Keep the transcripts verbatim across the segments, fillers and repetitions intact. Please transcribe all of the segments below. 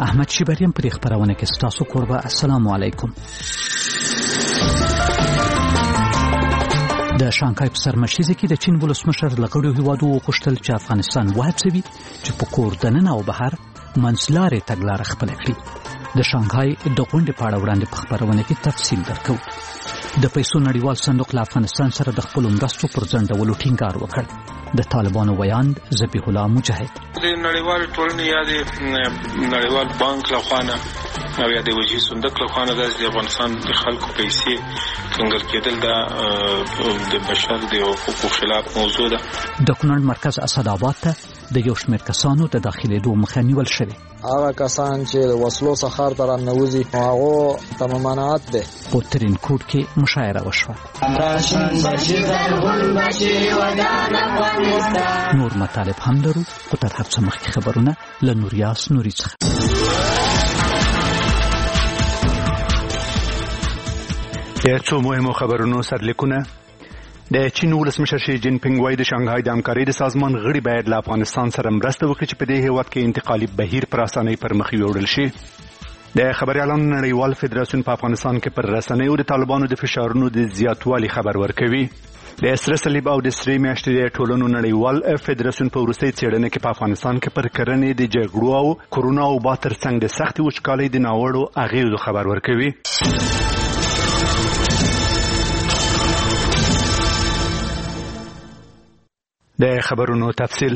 احمد شیبریم پر خبرونه کې ستاسو قربا. السلام علیکم. د شانګهای په سرمشیزه کې د چین ولسمشر لغړو هیوادو وغوښتل چې افغانستان وهڅوي چې په کور دننه او بهر منځلارې تګلاره خپله کړي. د شانګهای د غونډې په اړه وړاندې په خبرونه کې تفصیل درکو. د پیسو نړیوال صندوق له افغانستان سره د خپلو مرستو پر ځنډولو ټینګار وکړ. د طالبانو ویاند ذبیح الله مجاهد د نړیوال ټولنې یا د نړیوال بانک له خوا نه او یا د وجهي صندوق له خوا نه د افغانستان د خلکو پیسې کنګل کېدل د بشر د حقوقو خلاف موضوع ده. د کونړ مرکز اسداباد ته د یو شمېر کسانو د داخلېدو مخه نیول شوې. هغه کسان چې د وسلو څخه تر نوځي هغه ته ممانعت ده. په ترینکوټ کې مشاعره وشوه. نور مطالب هم لرو خو تر هر څه مخکې خبرونه له نوریاس نوري څخه. د څو مهمو خبرونو سرلیکونه. د چین ولسمشر شي جین پینګ وایي د شانګهای د همکارۍ د سازمان غړي باید له افغانستان سره مرسته وکړي چې په دې هیواد کې انتقالي بهیر پر اسانۍ پر مخ یوړل شي. د خبریالانو نړیوال فدراسیون په افغانستان کې پر رسنیو د طالبانو د فشارونو د زیاتوالي خبر ورکوي. د سره صلیب او د سرې میاشتې د ټولنو نړیوال فدراسیون په وروستۍ څېړنه کې په افغانستان کې پر کرنې د جګړو او کرونا وبا ترڅنګ د سختې وچکالۍ د ناوړو اغېزو خبر ورکوي. د خبرونو تفصیل.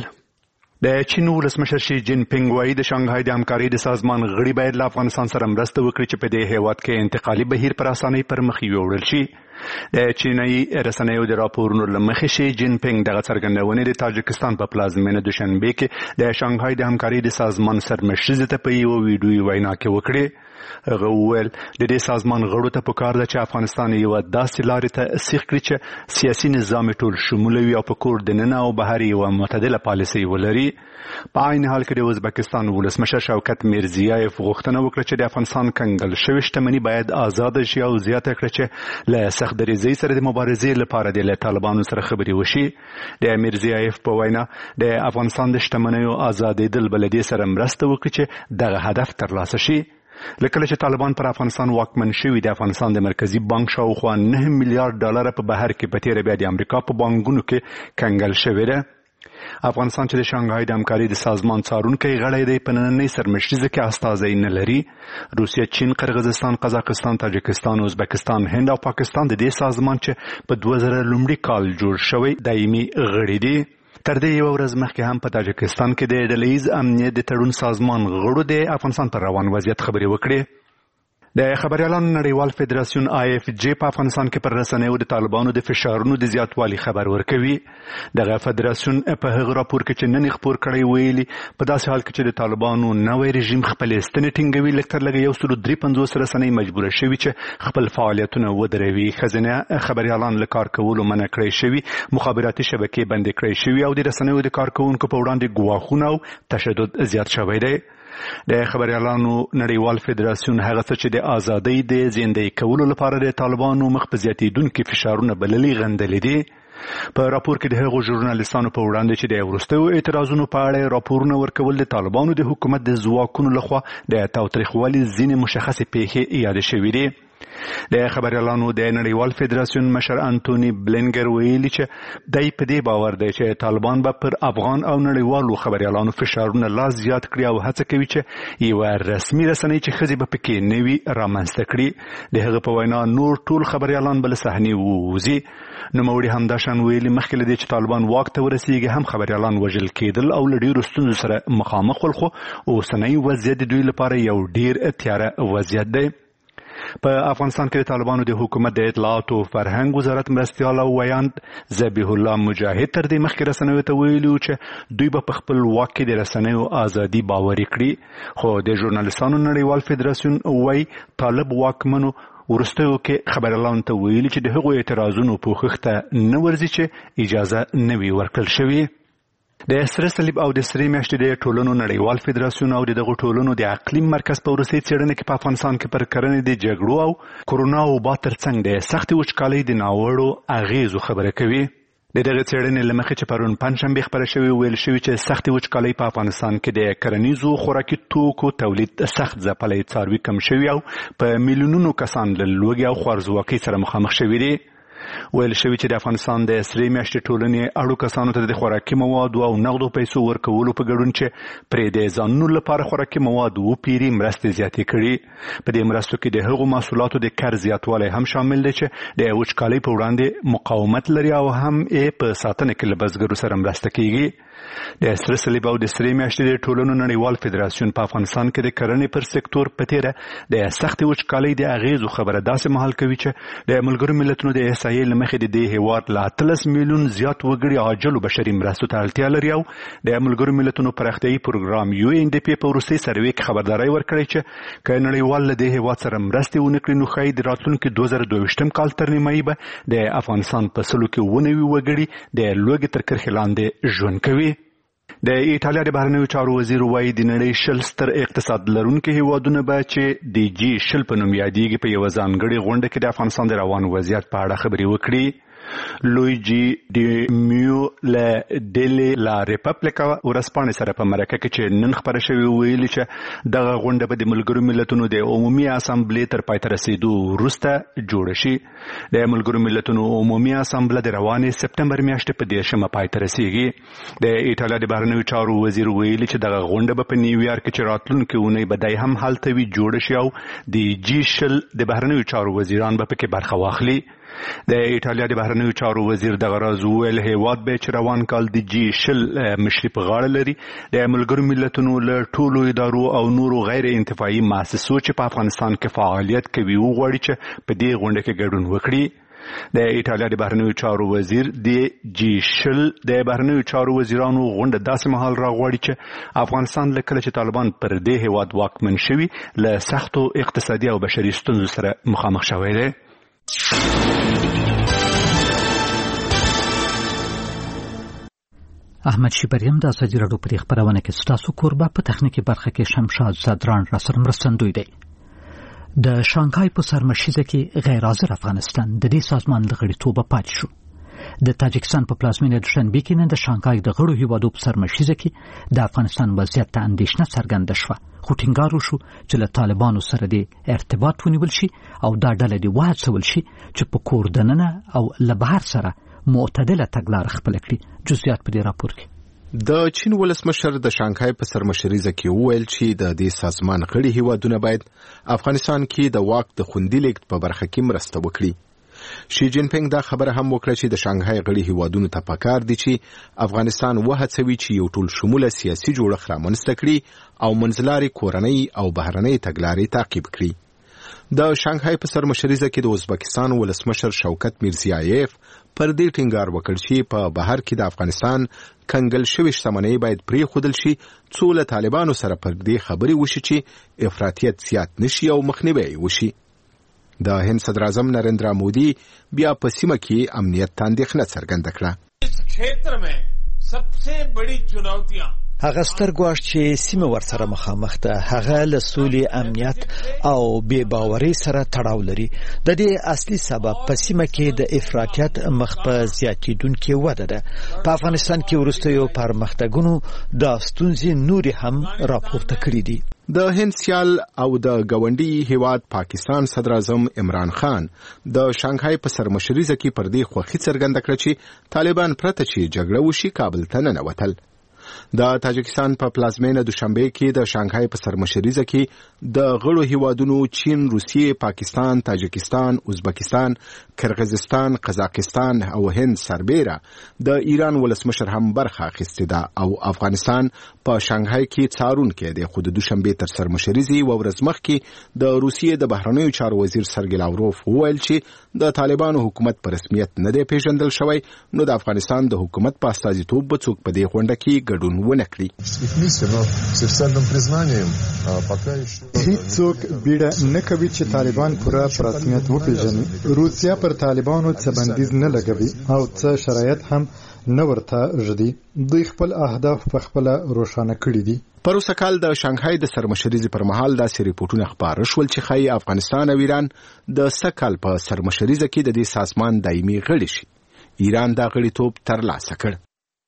د چین ولسمشر شي جین پینګ وایي د شانګهای د همکارۍ د سازمان غړي باید له افغانستان سره مرسته وکړي چې په دې هیواد کې انتقالي بهیر پر اسانۍ پر مخ یوړل شي. د چینایي رسنیو د راپورونو له مخې شي جین پینګ دغه څرګندونې د تاجکستان په پلازمینه دوشنبه کې د شانګهای د همکارۍ د سازمان سرمشریزه ته په یوه ویډیویي وینا کې وکړې. هغه وویل د دې سازمان غړو ته پکار ده چې افغانستان یوه داسې لارې ته سیخ کړي چې سیاسي نظام ټول شموله وي او په کور دننه او بهر یوه معتدله پالیسۍ ولري. په عین حال کې د ازبکستان ولسمشر شوکت میرزیایف غوښتنه وکړه چې د افغانستان کنګل شوې شتمني باید آزاده شي او زیاته کړه چې له سخت دریځۍ سره د مبارزې لپاره د له طالبانو سره خبرې وشي. د میرزیایف په وینا د افغانستان د شتمنیو آزادېدل به له دې سره مرسته وکړي چې دغه هدف ترلاسه شي. لکه چې طالبان پر افغانستان واکمن شوي د افغانستان د مرکزی بانک شاوخوا نه میلیارډ ډالر په بهر کې په تیره بیا د امریکا په بانکونو کې کنګل شوی ده. افغانستان چې د شانګهای د همکارۍ د سازمان څارونکی غړی دی په نننۍ سرمشریزه کې استازی نه لري. روسیه، چین، قرغیزستان، قزاقستان، تاجکستان، ازبکستان، هند او پاکستان د دې سازمان چې په دوه زره لومړي کال جوړ شوی دایمي غړي دي. تر دې یو ورځ مخکې هم په تاجکستان کې د ډلهییز امنیت د تړون سازمان غړو د افغانستان پر روان وضعیت خبرې وکړې. د خبریالانو نړیوال فدراسیون آی اف جی په افغانستان کې پر رسنیو د طالبانو د فشارونو د زیاتوالي خبر ورکوي. دغه فدراسیون په هغه راپور کې چې نن خپور کړی ویلي په داسې حال کې چې د طالبانو نوی رژیم خپلې ستنې ټینګوي لږ تر لږه یو سل درې پنځوس رسنۍ مجبوره شوي چې خپل فعالیتونه ودروي. ښځینه خبریالان له کار کولو منع کړی شوي، مخابراتي شبکې بندې کړی شوي او د رسنیو د کارکوونکو په وړاندې ګواښونه او تشدد زیات شوی دی. د خبریالانو نړیوال فدراسیون هغه څه چې د ازادۍ د زندګۍ کولو لپاره د طالبانو مخ په زیاتېدونکي فشارونه بللي غندلي دي. په راپور کې د هغو ژورنالیستانو په وړاندې چې د وروستیو اعتراضونو په اړه راپورونه ورکول د طالبانو د حکومت د ځواکونو لخوا د تاوتریخوالي ځینې مشخصې پیښې یادې شوي دي. د خبریالانو د نړیوال فدراسیون مشر انټونی بلینګر ویلي چې دای په دې باور دی چې طالبان به پر افغان او نړیوالو خبریالانو فشارونه لا زیات کړي او هڅه کوي چې یوه رسمي رسنۍ چې ښځې به پکې نه وي رامنځته کړي. د هغه په وینا نور ټول خبریالان به له صحنې ووځي. نوموړي همداشان ویلي مخکې له دې چې طالبان واک ته ورسیږي هم خبریالان وژل کېدل او له ډېرو ستونزو سره مخامخ ول، خو اوسنی وضعیت د دوی لپاره یو ډېر تیاره وضعیت دی. په افغانستان کې د طالبانو د حکومت د اطلاعات او فرهنګ وزارت مرستیال او ویاند ذبیح الله مجاهد تر دې مخکې رسنیو ته ویلي چې دوی به په خپل واک کې د رسنیو ازادي باوري کړي. خو د ژورنالیستانو نړیوال فدراسیون وایي طالب واکمنو وروستیو کې خبریالانو ته ویلي چې د هغو اعتراضونو پوښښ ته نه ورځي چې اجازه نه وي ورکړل شوې. د سره صلیب او د سرې میاشتې د ټولنو نړیوال فدراسیون او دغه ټولنو د اقلیم مرکز په وروستۍ څېړنه کې په افغانستان کې پر کرنې د جګړو او کرونا وبا ترڅنګ د سختې وچکالۍ د ناوړو اغېزو خبره کوي. د دغه څېړنې له مخې چې پرون پنجشنبه خبره شوې ویل شوي چې سختې وچکالۍ په افغانستان کې د کرنیزو خوراکي توکو تولید سخت ځپلی څاروي کم شوي او په میلیونونو کسان له لوږې او خوارځواکۍ سره مخامخ شوي دي. ویل شوي چې د افغانستان د سرې میاشتې ټولنې اړو کسانو ته د خوراکي موادو او نغدو پیسو ورکولو په ګډون چې پرې د ځانونو لپاره خوراکي مواد وپیري مرستې زیاتې کړي. په دې مرستو کې د هغو محصولاتو د کر زیاتوالی هم شامل دی چې د وچکالۍ په وړاندې مقاومت لري او هم یې په ساتنه کې له بزګرو سره مرسته کیږي. د سره صلیب او د سرې میاشتې د ټولنو نړیوال فدراسیون په افغانستان کې د کرنې پر سکتور په تیره د سختې وچکالۍ د اغیزو خبره داسې مهال کوي چې د ملګرو ملتونو د احصایې له مخې د دې هیواد له اتلس میلیون زیات وګړي عاجلو بشري مرستو ته اړتیا لري او د ملګرو ملتونو پراختیایي پروګرام یو ان ډي پی په وروستي سروې کې خبرداری ورکړی چې که نړیوال له دې هیواد سره مرستې ونه کړي نو ښایي د راتلونکي دوه زره دوه ویشتم کال تر نیمایي به د افغانستان په سلو کې اووه نوي وګړي د لوږې تر کرښې لاندې ژوند کوي. د ایټالیا د بهرنیو چارو وزیر وایي د نړۍ شل ستر اقتصاد لرونکي هیوادونه به چې د جی شل په نوم یادیږي په یوه ځانګړې غونډه کې د افغانستان د روان وضعیت په اړه خبرې وکړي. لویجی ډي میو له ډیلې لا ریپبلیکا ورځپاڼې سره په مرکه کې چې نن خبره شوې ویلي چې دغه غونډه به د ملګرو ملتونو د عمومي اسامبلې تر پای ته رسېدو وروسته جوړه شي. د ملګرو ملتونو عمومي اسامبله د روانې سپتمبر میاشتې په دېرشمه پای ته رسېږي. د ایټالیا د بهرنیو چارو وزیر ویلي چې دغه غونډه به په نیویارک کې چې راتلونکې اونۍ به دی هم هلته وي جوړه شي او د جی شل د بهرنیو چارو وزیران به پکې برخه واخلي. د ایټالیا د بهرنیو چارو وزیر دغه راز وویل هیواد به چې روان کال د جی شل مشري په غاړه لري. د ملګرو ملتونو له ټولو ادارو او نورو غیر انتفاعي مؤسسو چې په افغانستان کې فعالیت کوي وغواړي چې په دې غونډه کې ګډون وکړي. د ایټالیا د بهرنیو چارو وزیر د جی شل د بهرنیو چارو وزیرانو غونډه داسې مهال راغواړي چې افغانستان له کله چې طالبان پر دې هیواد واکمن شوي له سختو اقتصادي او بشري ستونزو سره مخامخ شوی دی. احمد شیبریم د ازادي راډیو په خبرونه کې ستاسو کوربه په تخنیکی برخه کې شمشاد زدران را سره مرستندوی دی. د شانګهای په سرمشیزه کې غیر حاضر افغانستان د دې سازمان د غړیتوبه پاتې شو. د تاجکستان په پلازمینه دوشنبه کې نن د شانګهای د غړو هیوادو په سرمشیزه کې د افغانستان وضعیت ته اندېښنه څرګنده شوه. خو ټینګار وشو چې له طالبانو سره د ارتباط ونیول شي او دا ډله دې وهڅول شي چې په کور دننه او له بهر سره معتدله تګلاره خپله کړي. جزئیات په دې راپور کې. د چین ولسمشر د شانګهای په سرمشریزه کې وویل چې د دې سازمان غړي هیوادونه باید افغانستان کې د واک د خوندي لیږد په برخه کې مرسته وکړي. شي جین پینګ دا خبره هم وکړه چې د شانګهای غړي هیوادونو ته پکار دي چې افغانستان وهڅوي چې یو ټول شموله سیاسي جوړښت رامنځته کړي او منځلاري کورنۍ او بهرنۍ تګلارې تعقیب کړي. د شانګهای په سرمشریزه کې د ازبکستان ولسمشر شوکت میرزیایف پر دې ټینګار وکړ چې په بهر کې د افغانستان کنګل شوی شتمنۍ باید پرېښودل شي څو له طالبانو سره پر دې خبرې وشي چې افراطیت زیات نشي او مخنیوی وشي. د هند صدر اعظم نریندرا مودي بیا په سیمه کې امنیت ته اندېښنه څرګنده کړه. اس क्षेत्र में सबसे बड़ी चुनौतियां هغه ستر ګواښ چې سیمه ورسره مخامخ ده هغه له سولې امنیت او بې باورۍ سره تړاو لري. د دې اصلي سبب په سیمه کې د افراطیت مخ په زیاتېدونکې وده ده. په افغانستان کې وروستیو پرمختګونو دا ستونزې نورې هم راپورته کړي دي. د هند سیال او د ګاونډي هیواد پاکستان صدر اعظم عمران خان د شانګهای په سرمشریزه کې پر دې خوښي څرګنده کړه چې طالبان پرته چې جګړه وشي کابل ته ننوتل. د تاجکستان په پلازمینه دوشنبه کې د شانګهای په سرمشریزه کې د غړو هیوادونو چین، روسیې، پاکستان، تاجکستان، ازبکستان، کرغیزستان، قزاقستان او هند سربیره د ایران ولسمشر هم برخه اخیستې ده او افغانستان په شانګهای کې څارونکی دی. خو د دوشنبه تر سرمشریزې یوه ورځ مخکې د روسیې د بهرنیو چارو وزیر سرګی لاوروف وویل چې د طالبانو حکومت په رسمیت نه دی پیژندل شوی نو د افغانستان د حکومت په استازیتوب به څوک په دې غونډه کې ګډون ونه کړي. هیڅوک بیړه نه کوي چې طالبان پوره په رسمیت وپیژني. روسیا پر طالبانو څه بندیز نه لګوي او څه شرایط هم نه ورته ږدي. دوی خپل اهداف په خپله روښانه کړي دي. پروسه کال د شانګهای د سرمشریزې پر مهال داسې ریپورټونه خپاره شول چې ښایي افغانستان او ایران د سږ کال په سرمشریزه کې د دې سازمان دایمي غړي شي. ایران دا غړیتوب ترلاسه کړ.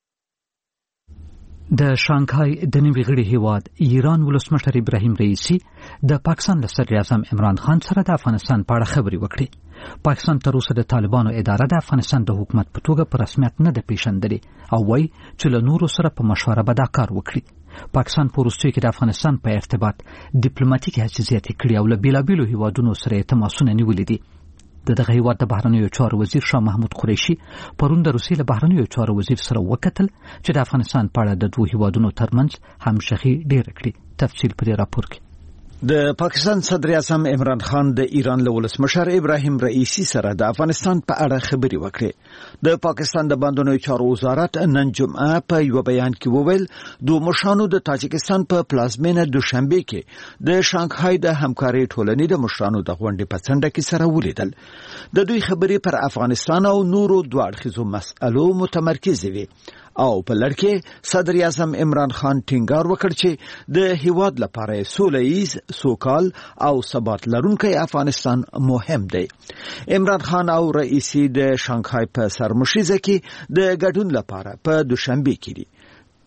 د شانګهای د نوي غړي هیواد ایران ولسمشر ابراهیم رئیسی د پاکستان له صدر اعظم عمران خان سره د افغانستان په اړه خبرې وکړې. پاکستان تر اوسه د طالبانو اداره د افغانستان د حکومت په توګه په رسمیت نه ده پیژندلې او وایي چې له نورو سره په مشوره به دا کار وکړي. پاکستان په وروستیو کې د افغانستان په ارتباط ډیپلوماټیکي هڅې زیاتې کړې او له بیلابیلو هیوادونو سره یې تماسونه نیولي دي. د دغه هیواد د بهرنیو چارو وزیر شاه محمود قریشي پرون د روسیې له بهرنیو چارو وزیر سره وکتل چې د افغانستان په اړه د دوه هیوادونو ترمنځ همشخي ډېره کړي. تفصیل په دې راپور کې. د پاکستان صدر اعظم عمران خان د ایران له ولسمشر ابراهیم رئیسی سره د افغانستان په اړه خبرې وکړې. د پاکستان د بهرنیو چارو وزارت نن جمعه په یو بیان کې وویل دوه مشرانو د تاجکستان په پلازمینه دوشنبه کې د شانګهای د همکارۍ ټولنې د مشرانو د غونډې په څنډه کې سره ولیدل. د دوی خبرې پر افغانستان او نورو دوه اړخیزو مسألو متمرکز وي او په لړ کې صدر اعظم عمران خان ټینګار وکړ چې د هیواد لپاره سوله ییز، سوکال او ثبات لرونکی افغانستان مهم دی. عمران خان او رئیسی د شانګهای په سرمشریزه کې د ګډون لپاره په دوشنبه کې دي.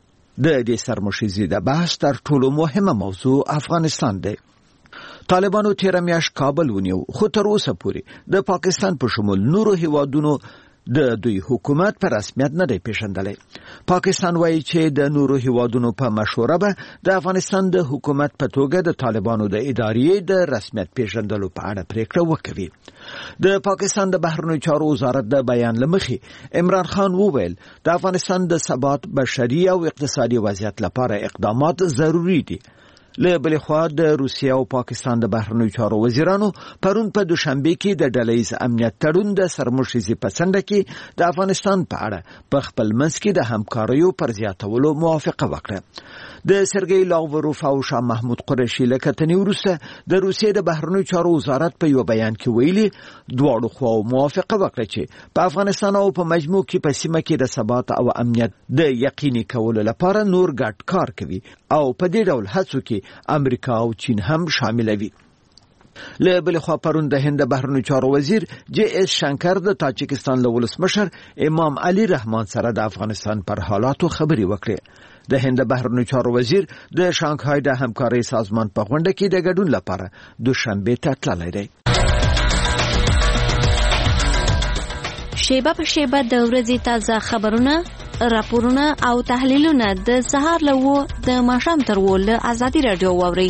د دې سرمشریزې د بحث تر ټولو مهمه موضوع افغانستان دی. طالبانو تیر میاشت کابل ونیو خو تر اوسه پورې د پاکستان په شمول نورو هیوادونو د دوی حکومت په رسمیت نه دی پیژندلی. پاکستان وایي چې د نورو هیوادونو په مشوره به د افغانستان د حکومت په توګه د طالبانو د ادارې د رسمیت پیژندلو په اړه پریکړه وکوي. د پاکستان د بهرنیو چارو وزارت د بیان له مخې عمران خان وویل د افغانستان د ثبات، بشري او اقتصادي وضعیت لپاره اقدامات ضروري دي. له بلې خوا د روسیې او پاکستان د بهرنیو چارو وزیرانو پرون په دوشنبه کې د ډلهییز امنیت تړون د سرمشریزې په څنډه کې د افغانستان په اړه په خپل منځ کې د همکاریو پر زیاتولو موافقه وکړه. د سرګی لاوروف او شاه محمود قریشي له کتنې وروسته د روسیې د بهرنیو چارو وزارت په یو بیان کې ویلي دواړو خواو موافقه وکړه چې په افغانستان او په مجموع کې په سیمه کې د ثبات او امنیت د یقیني کولو لپاره نور ګډ کار کوي او په دې ډول هڅو کې امریکا او چین هم شامل وي. له بل خوا پرون د هند بهرنیو چارو وزیر جی اس شنکر د تاجکستان له ولسمشر امام علي رحمان سره د افغانستان پر حالاتو خبرې وکړې. د هند بهرنیو چارو وزیر د شانګهای د همکارۍ سازمان په غونډه کې د ګډون لپاره دوشنبه ته تللی دی. شیبه په شیبه د ورځې تازه خبرونه، راپورونه او تحلیلونه د سهار له وو د ماښام تر وو له ازادي رادیو واوري.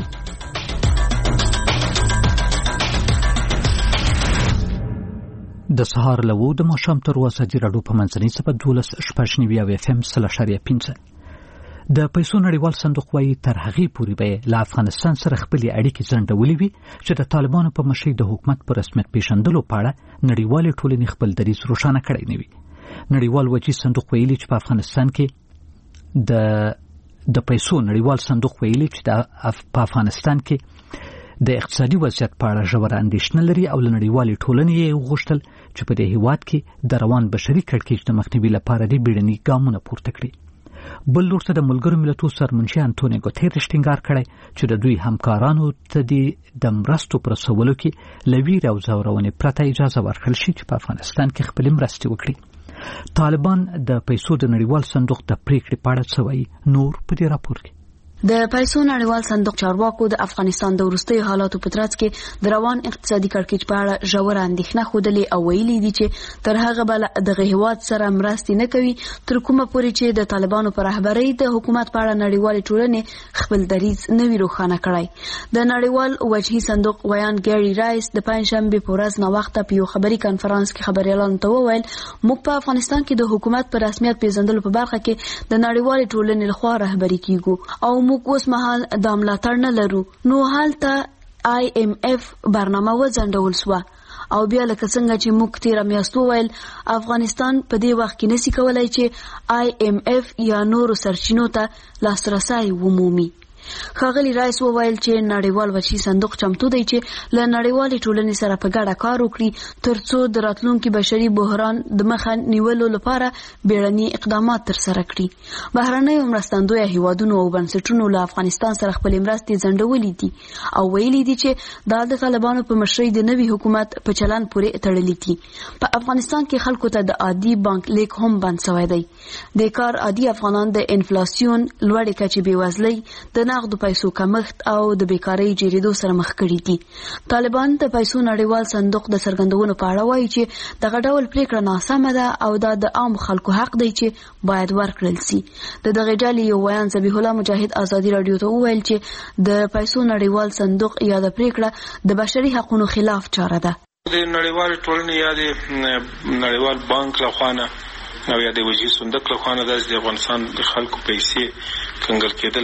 د سهار له وو د ماښام تر وو ازادي رادیو په منځنۍ څپه دولس شپږ نوي او اف ام سل اشاریه پنځه. د پیسو نړیوال صندوق وايي تر هغې پورې به له افغانستان سره خپلې اړیکې ځنډولې وي چې د طالبانو په مشرۍ د حکومت په رسمیت پیژندلو په اړه نړیوالې ټولنې خپل دریځ روښانه کړی نه وي. نړیوال وجهي صندوق ویلي چې په افغانستان کې د د پیسو نړیوال صندوق ویلي چې د په افغانستان کې د اقتصادي وضعیت په اړه ژوره اندېښنه لري او له نړیوالې ټولنې یې وغوښتل چې په دې هیواد کې د روان بشري کړکېچ د مخنیوي لپاره دې بیړني ګامونه پورته کړي. بل لور ته د ملګرو ملتونو سرمنشي انټونیو ګوتيريش ټینګار کړی چې د دوی همکارانو ته د مرستو پر رسولو کې له ویر او ځورونې پرته اجازه ورکړل شي چې په افغانستان کې خپلې مرستې وکړي. طالبان د پیسو د نړیوال صندوق د پریکړې په اړه څه وایي نور په دې راپور کې. د پیسو نړیوال صندوق چارواکو د افغانستان د وروستیو حالاتو په ترڅ کې د روان اقتصادي کړکېچ په اړه ژوره اندېښنه ښودلې او ویلي دي چې تر هغه به دغه هیواد سره مرستې نه کوي تر کومه پورې چې د طالبانو په رهبرۍ د حکومت په اړه نړیوالې ټولنې خپل دریځ نه وي روښانه کړی. د نړیوال وجهي صندوق ویان ګیری رایس د پنځشنبې په ورځ ناوخته په یو خبري کنفرانس کې خبريالانو ته وویل موږ په افغانستان کې د حکومت په رسمیت پیژندلو په برخه کې د نړیوالې ټولنې لخوا رهبري کیږو او موږ اوس مهال د ملاتړ نه لرو. نو هلته آی ایم اف برنامه وځنډول شوه او بیا لکه څنګه چې موږ تیر میاشت وویل افغانستان په دې وخت کې نشي کولای چې آی ایم اف یا نورو سرچینو ته لاسرسی ومومي. ښاغلي رئیس وویل چې نړیوال وچی صندوق چمتو دی چې له نړیوالې ټولنې سره په ګډه کار وکړي ترڅو د راتلونکي بشري بحران د مخه نیولو لپاره بیړني اقدامات ترسره کړي. بهرنیو مرستندویه هیوادونو او بنسټونو له افغانستان سره خپل مرستې ځنډولې دي او ویلي دي چې دا د طالبانو په مشرۍ د نوي حکومت په چلن پورې تړلې دي. په افغانستان کې خلکو ته د عادي بانک لیک هم بند شوی دی. د کار عادي افغانان د انفلاسیون لوړې کچې بېوزلۍ د نغدو پیسو کمښت او د بیکارۍ جریدو سره مخ کړي دي. طالبان د پیسو نړیوال صندوق د څرګندونو په اړه وایي چې دغه ډول پریکړه ناسمه ده او دا د عام خلکو حق دی چې باید ورکړل شي. د دغه ډلې یو ویان ذبیح الله مجاهد ازادي رادیو ته وویل چې د پیسو نړیوال صندوق یا د پریکړه د بشري حقوقو خلاف چاره ده. د نړیوال ټولنې یا د نړیوال بانک لخوا نه او یا د وجهي صندوق لخوا نه د افغانستان د خلکو پیسې کنګل کېدل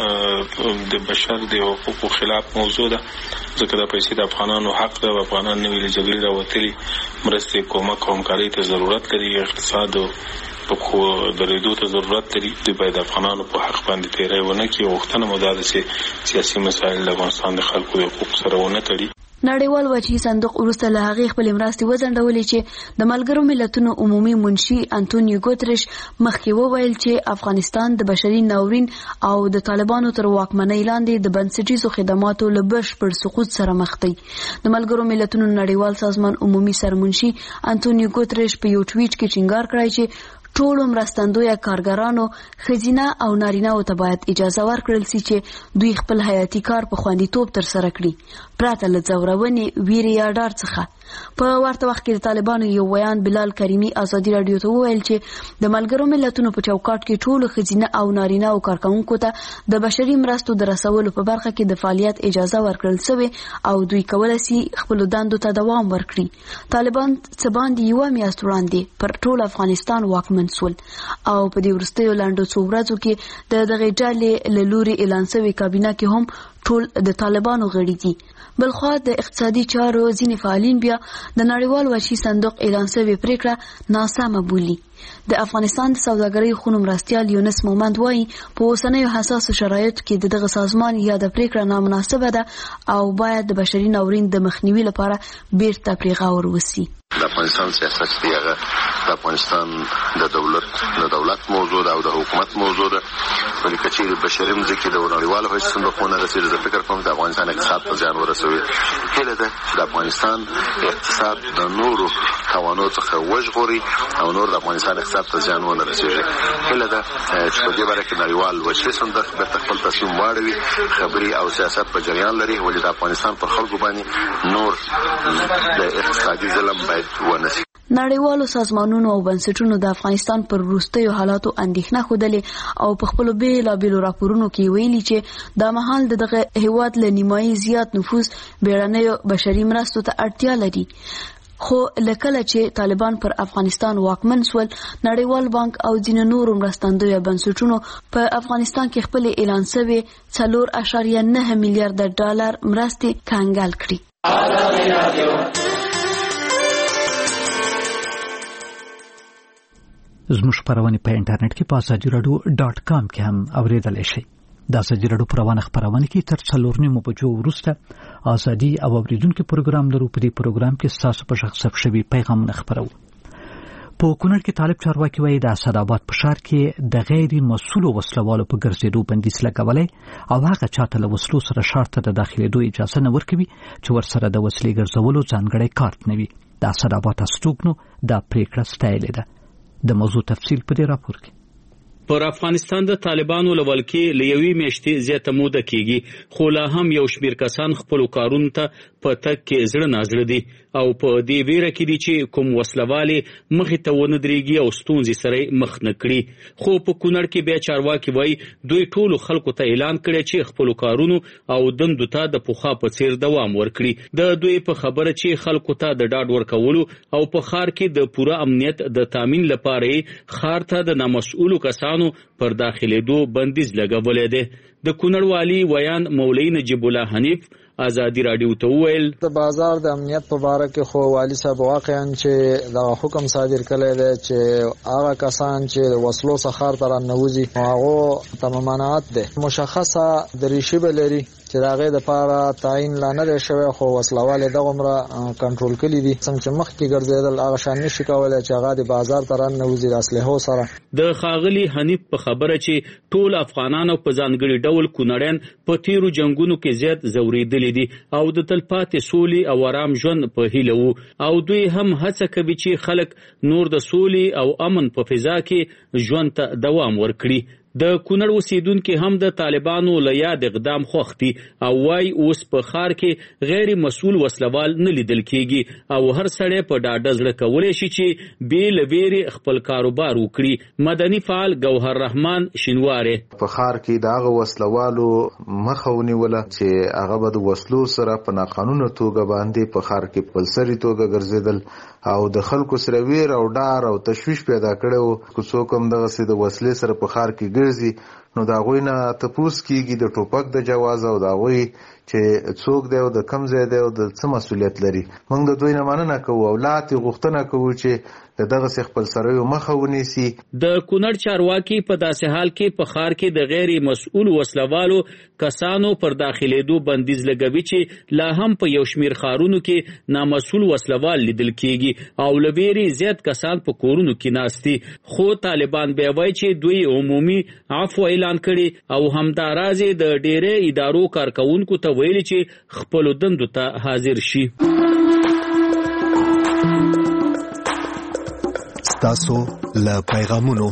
دا د بشر د حقوقو خلاف موضوع ده، ځکه دا پیسې د افغانانو حق ده. افغانان نوې له جګړې راوتلي مرستې کومک او همکارۍ ته ضرورت لري، اقتصاد په خو درېدو ته ضرورت لري. دوی باید افغانانو په حق باندې تیری ونه کړي. غوښتنه مو دا ده چې سیاسي مسایل د افغانستان د خلکو د حقوقو سره ونه تړي. نړیوال وچی صندوق وروسته له هغې خپلې مرستې وځنډولې چې د ملګرو ملتونو عمومي منشي انټونیو ګوتریش مخکې وویل چې افغانستان د بشري ناورین او د طالبانو تر واکمنۍ لاندې د بنسټیزو خدماتو له بشپړ سقوط سره مخ دی. د ملګرو ملتونو نړیوال سازمان عمومي سرمنشي انټونیو ګوتریش په یو ټویټ کې ټینګار کړی چې ټولو مرستندویه کارګرانو ښځینه او نارینه‌و ته باید اجازه ورکړل شي چې دوی خپل حیاتي کار په خوندیتوب ترسره کړي پرته له ځورونې، ویرې یا ډار څخه. په ورته وخت کې د طالبانو یو ویان بلال کریمي ازادي رادیو ته وویل چې د ملګرو ملتونو په چوکاټ کې ټولو ښځینه او نارینه او کارکوونکو ته د بشري مرستو د رسولو په برخه کې د فعالیت اجازه ورکړل شوې او دوی کولی شي خپلو دندو ته دوام ورکړي. طالبان څه باندې یوه میاشت وړاندې پر ټول افغانستان واکمن سول او په دې وروستیو لنډو څو ورځو کې د دغې ډلې له لوري اعلان شوې کابینه کې هم ټول د طالبانو غړي دي. بلخوا د اقتصادي چارو ځینې فعالین بیا د نړیوال وچی صندوق اعلان شوې پریکړه ناسمه بولي. د افغانستان د سوداګرۍ خونو مرستیال یونس مومند وایي په اوسنیو حساسو شرایطو کې د دغه سازمان یا د پریکړه نامناسبه ده او باید د بشري ناورین د مخنیوي لپاره بیرته پرې غور وشي. د افغانستان سیاست دی هغه د افغانستان د دولت د دولت موضوع ده او د حکومت موضوع ده. ولې کچېرې بشري مځکې د نړیوالو وچې صندوقونه رسېږي، زه فکر کوم د افغانستان اقتصاد ته زیان ورسوي. هیله ده چې د افغانستان اقتصاد د نورو توانو څخه وژغوري او نور د افغانستان اقتصاد ته زیان ونه رسېږي. هیله ده چې په دې باره کې نړیوال وچې صندوق بېرته خپل تصمیم واړوي، خبرې او سیاست په جریان لري. ولې د افغانستان پر خلکو باندې نور د اقتصادي ظلم باید ونشي. نړیوالو سازمانونو او بنسټونو د افغانستان پر وروستیو حالاتو اندېښنه ښودلې او په خپلو بېلابېلو راپورونو کې ویلي چې دا مهال د دغه هېواد له نیمایي زیات نفوس بیړنیو بشري مرستو ته اړتیا لري. خو لکله چې طالبان پر افغانستان واکمن سول، نړیوال بانک او ځینې نورو مرستندویه بنسټونو په افغانستان کې خپلې اعلان شوې څلور اعشاریه نه میلیارډ ډالر مرستې کنګل کړي. زموږ خپرونې په انټرنیټ کې په ازادي راډیو ډاټ کام کې هم اوریدلی شئ. د ازادي راډیو په روانه خپرونه کې تر څلور نیمو بجو وروسته ازادي او اوریدونکو پروګرام لرو. په دې پروګرام کې ستاسو په شخص شوي پیغامونه خپرو. په کونړ کې طالب چارواکي وایي د اسداباد په ښار کې د غیر مسؤلو وسلوالو په ګرځېدو بندیز لګولی او هغه چاته له وسلو سره ښار ته د داخلېدو اجازه نه ورکوي چې ورسره د وسلې ګرځولو ځانګړی کارت نه وي. د اسداباد استوګنو دا پریکړه ستایلې ده. د موضوع تفصیل په دې راپور کې. پر افغانستان د طالبانو له ولکې له یوې میاشتې زیاته موده کېږي، خو لا هم یو شمېر کسان خپلو کارونو ته په تګ کې زړه نازړه دي او په دې ویره کې دي چې کوم وسلوالې مخې ته ونه درېږي او ستونزې سره مخ نه کړي. خو په کونړ کې بیا چارواکي وایي دوی ټولو خلکو ته اعلان کړی چې خپلو کارونو او دندو ته د پخوا په څیر دوام ورکړي. د دوی په خبره چې خلکو ته د ډاډ ورکولو او په ښار کې د پوره امنیت د تامین لپاره یې ښار ته د نامسؤلو کسانو پر داخلېدو بندیز لګولی دی. د کونړ والي ویان مولوي نجیب الله حنیف ازادي رادیو ته وویل د بازار د امنیت په اړه کې خو والی صاحب واقعا چې د حکم صادر کړی دی چې هغه کسان چې د وسلو څخه تر نوځي هغه تمامانات دي مشخصه د ریشي بلري چې داغه د پاره تعین لانه دی شوی خو وسلواله د عمره کنټرول کړي دي څنګه چې مخ کې ګرځیدل هغه شان نشي کولای چې هغه د بازار تر نوځي د اسلحو سره د خاغلی حنیف په خبره چې ټول افغانانو په ځانګړي ډول کونړیان په تیرو جنگونو کې زیات زوریدلې دي او د تلپاتې سولې او آرام ژوند په هیله وو او دوی هم هڅه کوي چې خلک نور د سولې او امن په فضا کې ژوند ته دوام ورکړي د کونړ اوسیدونکو هم د طالبانو له یاد اقدام خوښتي او وايي اوس په ښار کې غیر مسؤل وسلوال نه لیدل کیږي او هر سړی په ډاډه زړه کولای شي چې بې له ویرې خپل کاروبار وکړي مدني فعال ګوهر رحمان شینواره په ښار کې دغه وسلوالو مخه ونیوله چې هغه به د وسلو سره په ناقانونه توګه باندې په ښار کې پلسري توګه ګرځیدل او د خلکو سره ویر او ډار او تشویش پیدا کړو کو څوک هم دغه سي د وسلې سره په ښار کې ګرځي نو دا غوی نه تپوس کیږي د ټوپک د جواز او دا غوی چې څوک دی او د کم ځای دی او د څه مسولیت لري موږ د دوی نه مننه کوو او لاته غوښتنه کوو چې دغه څه خپل سره یو مخه ونیسي د کونړ چارواکي په داسې حال کې په ښار کې د غیر مسؤل وسلوالو کسانو پر داخليدو بندیز لګوي چې لا هم په یو شمیر ښارونو کې نامسؤل وسلوال لیدل کیږي او لویری زیات کسان په کورونو کې ناشتي خو طالبان به وایي چې دوی عمومي عفو اعلان کړي او همدارازه د ډېرې ادارو کارکونکو ته ویلي چې خپل دندو ته حاضر شي تاسو له پیغامونو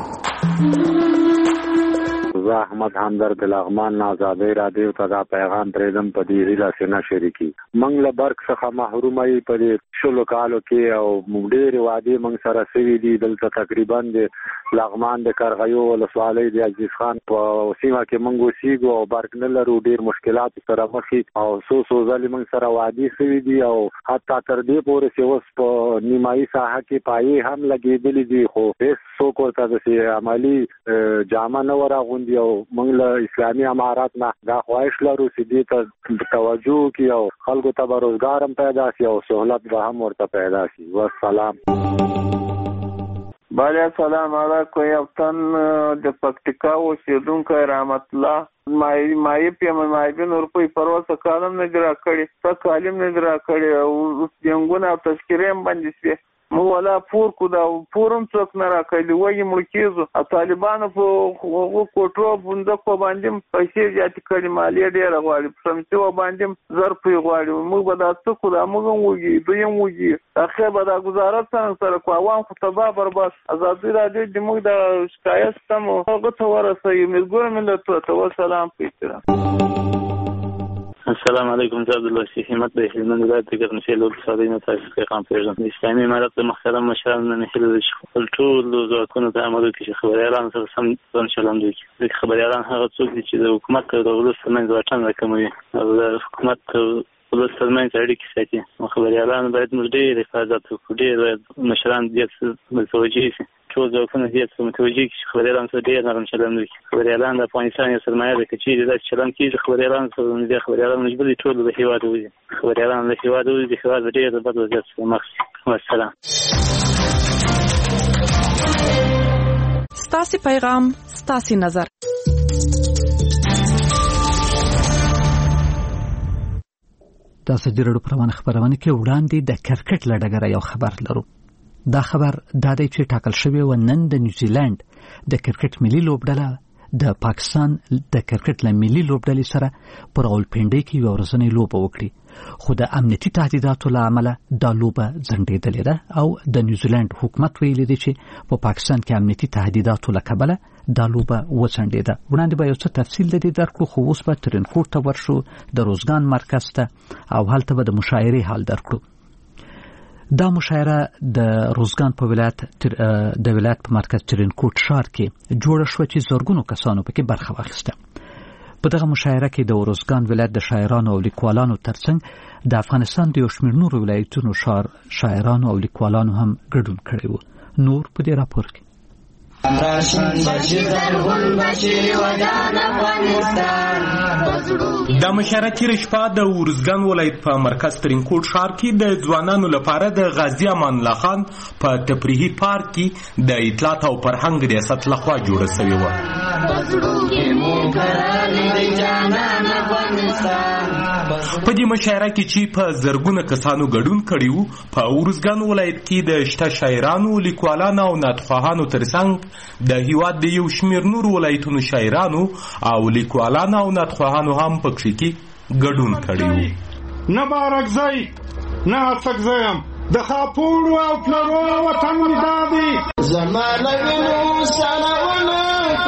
زه احمد همدرد لغمان آزادۍ رادیو ته دا پیغام پرېږدم په دې هیله چې نه شریکي موږ له برق څخه محروم یو په دې شلو کالو کې او موږ ډېرې وعدې موږ سره سوي دي دلته تقریبا د لغمان د کرغیو ولسوالۍ د عزیز خان په سیمه کې موږ اوسېږو او برق نه لرو ډېر مشکلات سره مخ او څو څو ځلې موږ سره وعدې سوي دي او حتی تر دې پورې چې اوس په نیمایي ساحه کې پایې هم لګېدلې دي خو هېڅ څوک ورته داسې عملي جامه نه ورغوندي او موږ له اسلامي امارات نه دا خواهش لرو چې دې ته توجه وکړي او خلکو ته به روزګار هم پیدا شي او سهولت به هم ورته پیدا شي والسلام بله سلام علیکم یو تن د پکتیکا اوسیدونکی رحمت الله مای مای په مایبن روپی پروسه کالم نه درا کړی څه کالم نه درا کړی او څنګه او تشکیرې هم باندې سي مو ولا پور کو دا پورم څوک نه راکړي وایي ملکیزو طالبانو په کوټرو بوند کو باندې پیسې جات کړي مالیه ډیره غواړي سمڅو باندې زر په غواړي موږ به دا څه کو دا موږ وږي دویم وږي اخر به دا گزارش څنګه سره کو عوام خو تبا برباد آزادۍ راځي د موږ د شکایت تم هغه ته ورسوي مزګور ملت ته سلام پیښه السلام علیکم زه عبدالله شیخ همت د هلمند ولایت د ګرمسیر له ولسوالۍ نه تاسو پیغام پیژنم د اسلامي امارت د محترم مشرانو نه هیله ده چې خپل ټول ځواکونو ته امر وکړي چې خبریالان سره سم ځان چلند وکړي ځکه خبریالان هغه څوک دي چې د حکومت او د ولس ترمنځ واټن راکموي او د حکومت ولس ترمنځ اړیکې ساتي نو خبریالان باید موږ ډېر حفاظت وکړو ډېر مشران زیات متوجه شي ټول ځواکونه زیات متوجه شي خبریالان سره ډېر نرم چلند وکړي خبریالان د افغانستان یو سرمایه ده که چیرې داسې چلند کېږي خبریالان سره بیا خبریالان مجبور دي ټول له هېواده وځي خبریالان له هېواده وځي د هېواد ډېر د بد وضعیت سره مخ شي والسلام ستاسې پیغام ستاسې نظر د سجرړو پروان خبرونه کې وړاندې د کرکټ لړګره یو خبر لرو دا خبر دا دی چې ټاکل شوی و نن د نیوزیلند د کرکټ ملي لوبډله د پاکستان د کرکټ له ملي لوبډلې سره پر راولپنډۍ کې یو ورځنۍ لوبه وکړي خو د امنیتي تهدیداتو له امله دا لوبه ځنډېدلې ده او د نیوزیلند حکومت ویلي دی چې په پاکستان کې امنیتي تهدیداتو له کبله دا لوبه وځنډېده وړاندې به یو څه تفصیل د دې درکړو خو اوس به ترینکوټ ته ورشو د روزګان مرکز ته او هلته به د مشاعرې حال درکړو دا مشاعره د روزګان په ولایت د ولایت په مرکز ترینکوټ ښار کې جوړه شوه چې زرګونو کسانو پکې برخه واخیسته په دغه مشاعره کې د روزګان ولایت د شاعرانو او لیکوالانو ترڅنګ د افغانستان د یو شمېر نورو ولایتونو شاعرانو او لیکوالانو هم ګډون کړی و نور په دې راپور کې راشن بچی زرغون بچی ودان افغانستان د مشارکت رشپا د ورزګان ولایت په مرکز ترینکوټ ښار کې د ځوانانو لپاره د غازی امان الله خان په تفریحي پارک کې د اطلاعات او فرهنګ ریاست لخوا جوړه شوې وه. په دې مشاعره کې چې په زرګونه کسانو ګډون کړي وو، په ورزګان ولایت کې د شته شاعرانو، لیکوالانو او نعتخواهانو ترڅنګ د هیواد د یو شمېر نورو ولایتونو شاعرانو او لیکوالانو او نعتخواهانو هم په کښې کې ګډون کړي وو. نه بارکزی نه اڅکزیم د خاپوړو او پلرو وطن مې دا دی زمانه وینو سنونه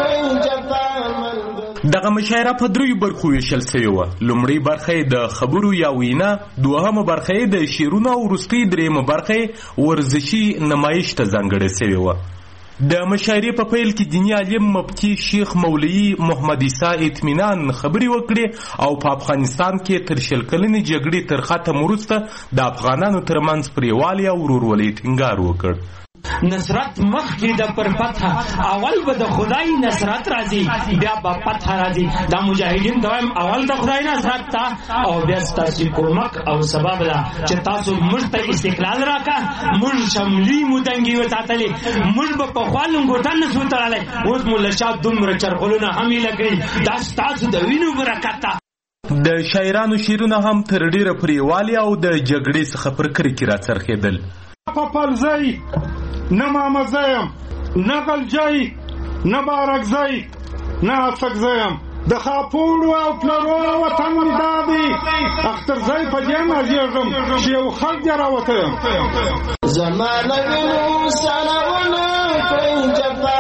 دغه مشاعره په دریو برخو ویشل شوې وه. لومړۍ برخه یې د خبرو یا وینا، دوهمه برخه یې د شعرونو او وروستۍ درېیمه برخه یې ورزشي نمایش ته ځانګړې شوې وه. د مشاعرې په پیل کې دیني عالم مفتي شیخ مولوي محمد عیسی اطمینان خبرې وکړې او په افغانستان کې تر شل کلنې جګړې تر ختم وروسته د افغانانو ترمنځ پر یووالي او ورورولۍ ټینګار وکړ. نصرت مخکې د پر فتح اول به د خدای نصرت راځي، بیا به فتح راځي. دا مجاهدین دویم اول د خدای نصرت ته او بیا ستاسو کومک او سبب ده چې تاسو موږ ته استقلال راکا، موږ شملي مدنګي وساتلې، موږ به په خوان ګوتن نسو تړلې، اوس مولا شاه دومره چرغلونه هم لګړي. دا ستاسو د وینو برکت ده. د شاعرانو شعرونه هم تر ډیره پر یووالي او د جګړې څخه پر کرکې راڅرخېدل. په پلزی نه مامزیم نه غلجی نه بارکزی نه اڅکزیم د خاپوړو او پلرو وطن مې دا دی اخترزی په دې نازېږم چې یو خلک دې راوتی زمانه وینو سنونه کوي جفا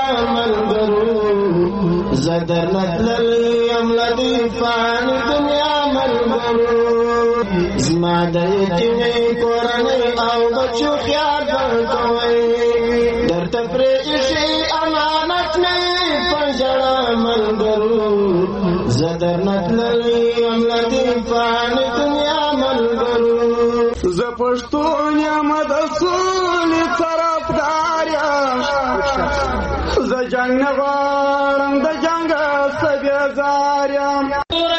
ملګرو زه درنه تللی یم له دې فاني دنیا ملګرو زما د یتیمې کورنۍ او بچو خیال به کوئ درته پرېښي امانت مې په ژړه ملګرو زه درنه تللی یم له دې فاني دنیا ملګرو زه پښتون یم د سولې طرفدار یم زه جنګ نه غواړم د جنګ څه بېزار یم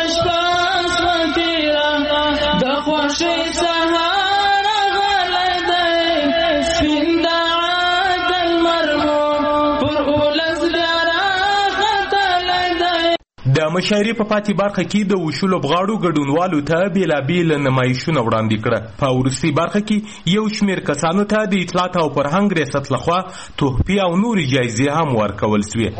د مشاعرې په پاتې برخه کې د وشو لوبغاړو ګډونوالو ته بېلابېل نمایشونه وړاندې کړه. په وروستۍ برخه کې یو شمېر کسانو ته د اطلاعات او فرهنګ ریاست لخوا تحفې او نورې جایزې هم ورکول سوې.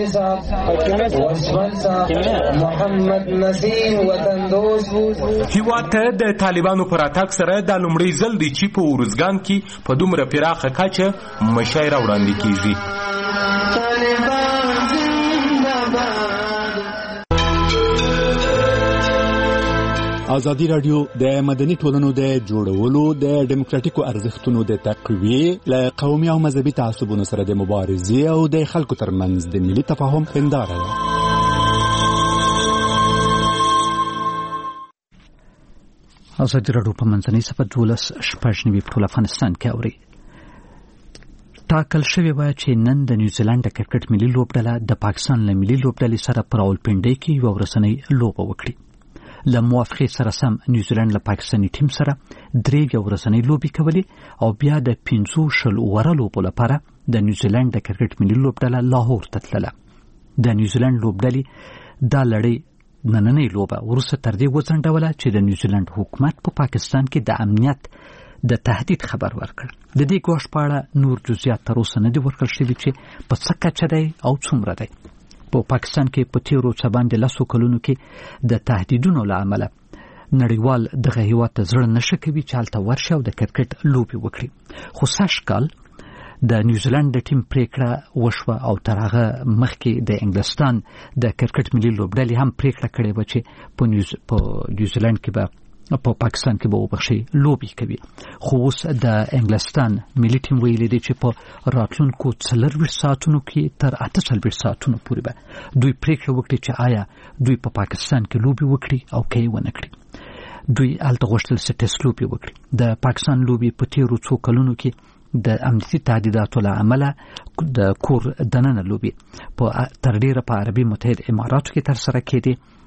هېواد ته د طالبانو په راتګ سره دا لومړی ځل دی چې په ورزګان کې په دومره پراخه کچه مشاعره وړاندې کېږي. ازادي راډیو د مدني ټولنو د جوړولو د ډیموکراتیکو ارزښتونو د تقویې له قومي او مذهبي تعصبونو سره د مبارزې او د خلکو ترمنځ د ملي تفاهم هنداره ده. ازادي راډیو په منځنۍ صفحه دولس شپږ نوي په ټول افغانستان کې اوري. ټاکل شوې وه چې نن د نیوزیلند د کرکټ ملي لوبډله د پاکستان له ملي لوبډلې سره په راولپنډۍ کې یوه ورځنۍ لوبه وکړي. له موافقې سره سم نیوزیلند له پاکستاني ټیم سره درې یو ورځنۍ لوبې کولې او بیا د پنځو شل اووره لوبو لپاره د نیوزیلند د کرکټ ملي لوبډله لاهور ته تلله. د نیوزیلند لوبډلې دا لړۍ نننۍ لوبه وروسته تر دې وځنډوله چې د نیوزیلند حکومت په پاکستان کې د امنیت د تهدید خبر ورکړ. د دې ګواښ په اړه نور جزئیات تر اوسه نه دي ورکړل شوي چې په څه کچه دی او څومره دی. په پاکستان کې په تیرو څه باندې لسو کلونو کې د تهدیدونو له امله نړیوال دغه هېواد ته زړه نشه کوي چې هلته ورشي او د کرکټ لوبې وکړي. خو سږ کال د نیوزیلند د ټیم پریکړه وشوه او تر هغه مخکې د انګلستان د کرکټ ملي لوبډلې هم پریکړه کړې وه چې په نیوز په نیوزیلند کې به په پاکستان کې به وبخښي لوبې کوي. خو اوس د انګلستان ملي ټیم ویلي دی چې په راتلونکو څلرویشت ساعتونو کې تر اته څلوېښت ساعتونو پورې به دوی پریکړه وکړي چې آیا دوی په پاکستان کې لوبې وکړي او که یې ونه کړي. دوی هلته غوښتل چې ټیسټ لوبې وکړي. د پاکستان لوبې په تیرو څو کلونو کې د امنیتي تهدیداتو له امله د کور دننه لوبې په تر ډیره په عربي متحد اماراتو کې ترسره کېدې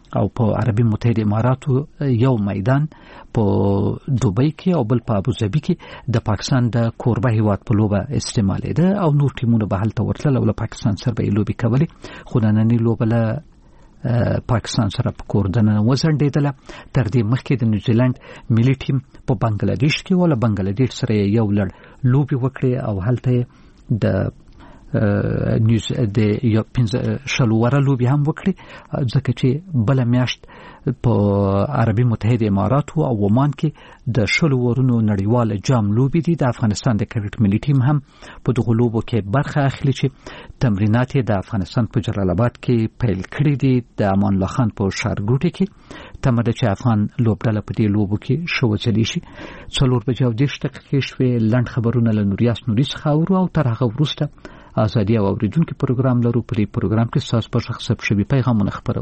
او په عربي متحده اماراتو یو میدان په دوبۍ کې او بل په ابوظبي کې د پاکستان د کوربه هیواد په لوبه استعمالېده او نور ټیمونه به هلته ورتلل او له پاکستان سره به لوبي کولې خو نننۍ لوبه له پاکستان سره په کور دننه وځنډېدله. تر دې مخکې د نیوزیلند ملي ټیم په بنگلاديش کې ولا بنگلاديش سره یو لړ لوبي وکړي او هلته د نیوز د یو پنځه شلوره لوبي هم وکړي ځکه چې بل میاشت په عربي متحده اماراتو او عمان کې د شلورونو نړیوال جام لوبي دي. د افغانستان د کرکټ ملي ټیم هم په دغه لوبو کې برخه اخلي چې تمرینات د افغانستان په جلال آباد کې پیل کړي دي. د امان الله خان په شارګوټي کې تمه ده چې افغان لوبډله په دې لوبو کې شو چلی شي. څلور بجې او دېرش دقیقې شوې. لنډ خبرونه له نوریاس نوري څخه اورو او تر هغه وروسته آزادي او اوریدونکو پروګرام لرو. په دې پروګرام کې تاسو په شخص ثبت شوي پیغامونه خبرو.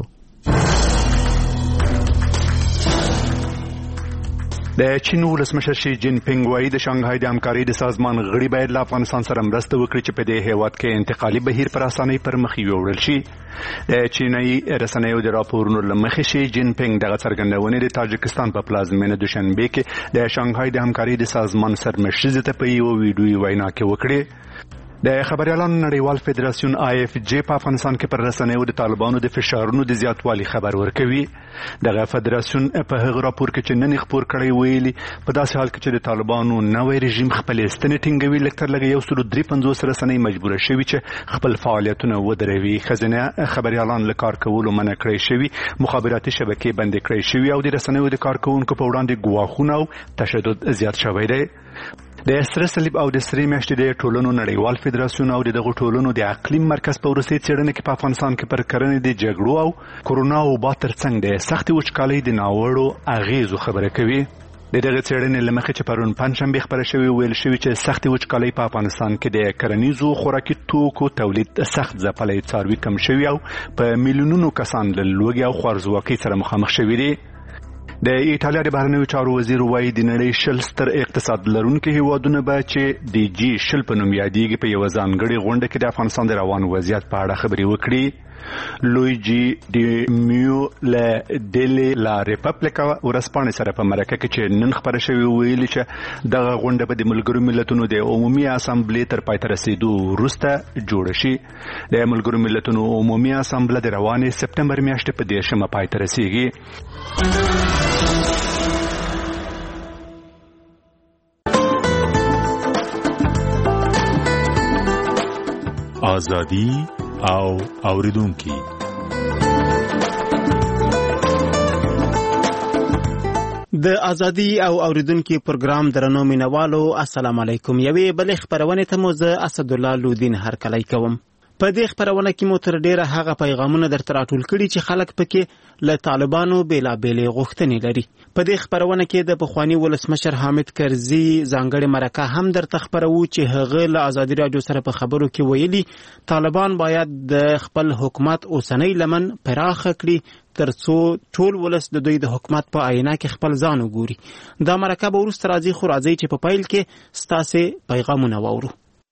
د چین ولسمشر شي جین پینګ وايي د شانګهای د همکارۍ د سازمان غړي باید له افغانستان سره مرسته وکړي چې په دې هیواد کې انتقالي بهیر پر اسانۍ پر مخ یوړل شي. د چینایي رسنیو د راپورونو لمخې شي جین پینګ دغه څرګندونې د تاجکستان په پلازمینه دوشنبه کې د شانګهای د همکارۍ د سازمان سرمشر ته په یو ویډیوي وینا کې وکړي. د خبريالانو نړیوال فدراسیون آی اف جی په افغانستان کې پر رسنیو د طالبانو د فشارونو د زیاتوالي خبر ورکوي. دغه فدراسیون په هغه راپور کې چې نن خبر کړی ویلي په داسې حال کې چې د طالبانو نوې رژیم خپل ستنې ټینګوي لکه لږ یو سل درې پنځوس رسنۍ مجبور شوي چې خپل فعالیتونه ودروي. خزانه خبريالان له کار کولو منع کړی شوي، مخابراتي شبکې بند کړی شوي او د رسنیو د کارکونکو په وړاندې ګواښونه او تشدد زیات شوی دی. د سره صلیب او د سری میاشتې د ټولنو نړیوال فدراسیون او دغه ټولنو د اقلیم مرکز په ورسې څېړنه کې په افغانستان کې پر کرنې د جګړو او کورونا وبا ترڅنګ د سختي وچکالۍ د ناوړو اغیزو خبره کوي. د دغه څېړنې لمخې چې پرون پنځشنبه خبره شوې ویل شوې چې سختي وچکالۍ په افغانستان کې د کرنیزو خوراکي توکو تولید سخت ځپلې څاروي کم شوی او په میلیونونو کسان له لوږې او خوارځواکۍ سره مخامخ شوي دي. د ایټالیا د بهرنیو چارو وزیر وايي د نړۍ شل ستر اقتصاد لرونکي هیوادونه به چې د جی شل په نوم یادېږي په یو ځانګړي غونډه کې د افغانستان د روان وضعیت په اړه خبرې وکړي. لویجی ډي میو له ډیلی لا ریپبلیکا ورسپانې سره په مرکه کې چې نن خبره شوې ویلي چې دغه غونډه به د ملګرو ملتونو د عمومي اسامبلې تر پای ته رسیدو وروسته جوړه شي. د ملګرو ملتونو عمومي اسامبله د روانې سپتمبر میاشتې په دیرشمه پای ته رسیږي. آزادی او اوریدونکي د ازادي او اوریدونکو پروګرام درنو مینوالو السلام علیکم. یوې بل خبرونه ته مو زه اسد الله لودین هرکلی کوم. په دې خبرونه کې مو تر ډیره هغه پیغامونه درته راټول کړي چې خلک پکې له طالبانو بیلابېلې غوښتنې لري. په دې خبرونه کې د پخوانی ولسمشر حامد کرزي ځانګړې مرکه هم درته خبرو چې هغه له ازادي رادیو سره په خبرو کې ویلي طالبان باید د خپل حکومت اوسنۍ لمن پراخه کړي ترڅو ټول ولس د دوی د حکومت په آینه کې خپل ځان وګوري. دا مرکه به وروسته راځي خو راځي چې په پیل کې ستاسې پیغامونه واورو.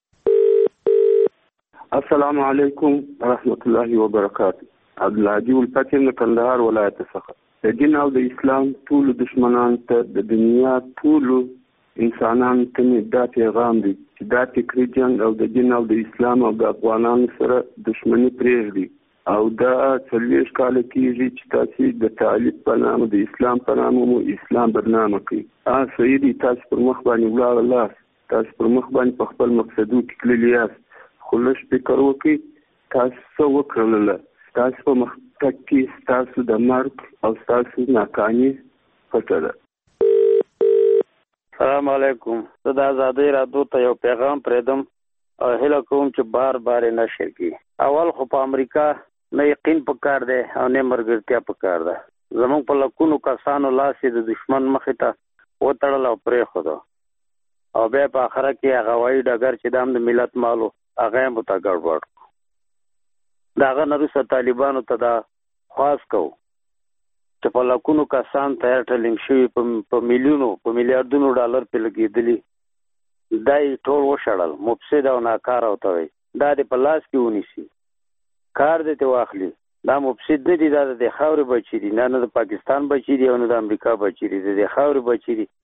السلام علیکم ورحمت الله وبرکاته. عبدالهادي الفتح من کندهار ولایت څخه. د دین او د اسلام ټول دشمنان ته د دنیا ټول انسانانو ته دا پیغام دی چې دا فکري جنگ او د دین او د اسلام او د افغانانو سره دشمنی پرېږدي او دا څلوېښت کاله کېږي چې تاسو د طالب په نامه د اسلام په نامه مو اسلام بدنامه کوي. ا سیدي تاسو پر مخ باندې ولاړ لاس تاسو پر مخ باندې په خپل مقصدو کې تللی یاست خو لږ فکر وکړئ تاسو څه وکړله. تاسو په مخکې کې ستاسو د مرګ او ستاسو ناکامي پټه ده. سلام علیکم. زه د ازادۍ رادیو ته یو پیغام پرېږدم او هیله کوم چې بار بار یې نشر کړي. اول خو په امریکا نه یقین پکار دی او نه ملګرتیا پکار ده. زموږ په لکونو کسانو لاس یې د دشمن مخې ته وتړل او پرېښوده او بیا په آخره کې هغه هوایي ډګر چې دا هم د ملت مالو هغه یې ورته ګډوډ کړو. د هغه نه وروسته طالبانو ته دا خواست کوو چې په لکونو کسان تیار ټلینګ شوي په میلیونو په میلیاردونو ډالر پې لګېدلي دا یې ټول وشړل مفسد او ناکاره ورته وایي. دا دې په لاس کې ونیسي کار دې ته واخلي دا مفسد نه دي، دا د خاورې بچي دي، نه د پاکستان بچي دي او نه د امریکا بچي دي، د خاورې بچي دي.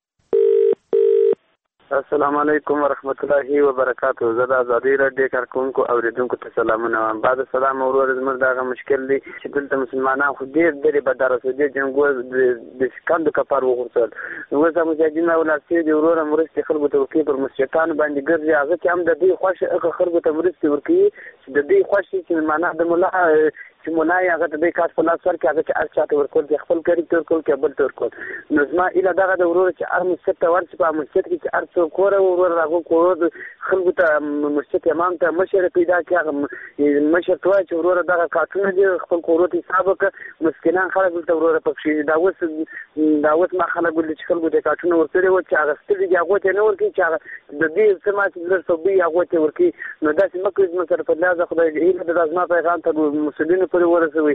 السلام علیکم ورحمت الله وبرکاته. زه د ازادي راډیو کارکونکو اوریدونکو ته سلامونه وایم. بعد سلام ورور زموږ دغه مشکل دی چې دلته مسلمانان خو ډېر ډېرې بداره شو، ډېر جنګو د سکندو کفار وغورځول. اوس د مجاهدینو ولاړ دی وروره مرستې خلکو ته ورکوي، پر مسجدانو باندې ګرځي، هغه کې هم د دوی خوښ هغه خلکو ته مرستې ورکوي چې د دوی خوښ چې مسلمانان د ملا چې ملا یې هغه د دوی کار په لاس ورکړي، هغه چې هر چا ته ورکول چې خپل قریب ته ورکول که بل ته ورکول. نو زما ایله دغه د وروره چې هر مسجد ته ورشي، په مسجد کې چې هر څوک کوره وروره هغه کوره خلکو ته مسجد امام ته مشر پیدا کړي، هغه مشر ته وایي چې وروره دغه کارټونه دي، خپل کورو ته حساب وکړه. مسکینان خلک دلته وروره پکښې دا اوس دا اوس ما خلک ولي چې خلکو ته کارټونه ورکړي وو چې اخیستلي دي هغو ته یې نه ورکوي، چې هغه د دې څه ما چې لږ څه دوی هغو ته یې ورکوي. نو داسې مه کوئ زموږ سره په لحاظه خدای هیله ده دا زما پیغام ته مسؤلینو پورې ورسوئ.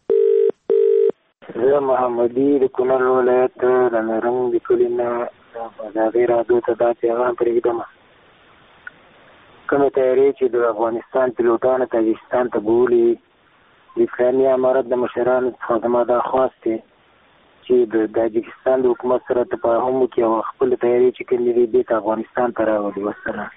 زه محمدي د کونړ ولایت د نرنګ د کلي نه د ازادۍ راډیو ته دا پیغام پرېږدم. کومې تیارې چې د افغانستان پیلوټانو تاجکستان ته بولي، د اسلامي امارت د مشرانو څخه زما دا خواست دی چې د تاجکستان د حکومت سره تفاهم وکړي او خپل تیارې چې کومې دي بېرته افغانستان ته راولي. والسلام.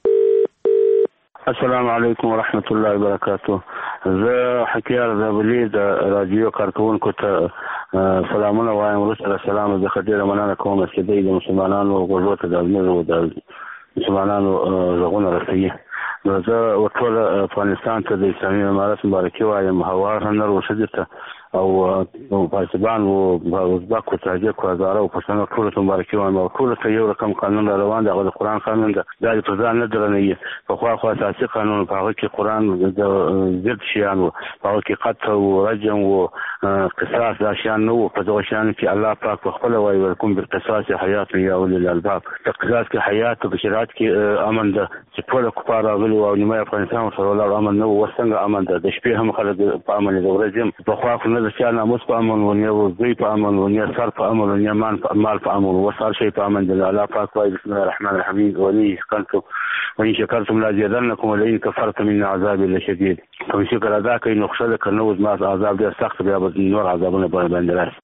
السلام علیکم ورحمت الله وبرکاته. زه حکیار زابلي د رادیو کارکونکو ته سلامونه وایم. وروسته سلام د ډېره مننه کوم چې دوی د مسلمانانو غوږو ته د ازمېرو د مسلمانانو غږونه رسوي. نو زه ورټول افغانستان ته د اسلامي امارت مبارکي وایم، هوار هنر و ښځې ته او پارسیبان و ازبک و تاجک و هزاره و پښتنو ټولو ته مبارکي وایم. او ټولو ته یو رقم قانون را روان دی، هغه د قرآن قانون ده. دا د پر ځان نه درنوي. پخوا خو اساسي قانون په هغه کې قرآن د ضد شیان و، په هغه کې قتل و رجم و قصاص دا شیان نه و. په دغه شیانو کې الله پاک په خپله وایي ولکم بالقصاص حیات یا اولي الالباب. د قصاص کې حیات او په شریعت کې امن ده چې ټول کفار راغلي او نیمه افغانستان ورسره ولاړ امن نه و. اوس څنګه امن ده؟ د شپې هم خلک په امن د ورځې هم. پخوا خو نه د چا ناموس په امن و، نه زوی په امن و، نه سر په امن و، نه مال په امن و. اوس هر شی په امن دی. الله پاک وایي بسم الله الرحمن الرحیم ولئن شکرتم وإن شکرتم لأزیدنکم ولئن کفرتم إن عذابي لشدید. کوم شکر ادا کوي نو خوشاله که نه و زما عذاب ډېر سخت، بیا به نور عذابونه باندې راشي.